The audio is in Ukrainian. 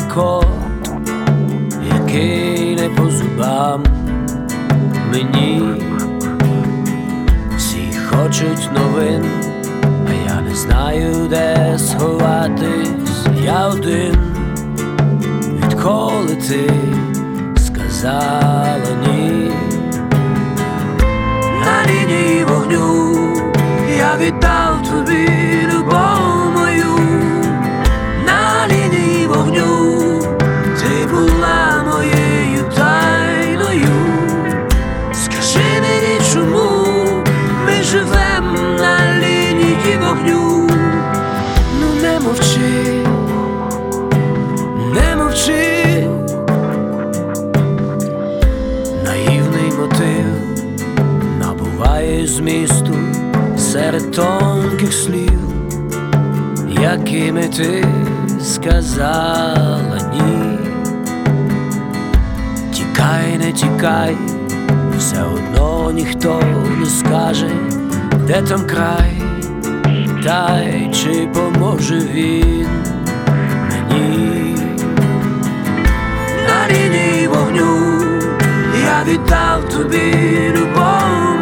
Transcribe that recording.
кот, який не по зубам мені. Всі хочуть новин, а я не знаю, де сховатись. Я один, відколи ти сказала ні. На лінії вогню я віддав тобі любов мою. На лінії вогню ти була моєю тайною. Скажи мені, чому ми живем на лінії вогню? Ну не мовчи, не мовчи. Наївний мотив набуває змісту серед тонких слів, якими ти сказала ні. Тікай, не тікай, все одно ніхто не скаже, де там край, та й чи поможе він мені. На лінії вогню я віддав тобі любов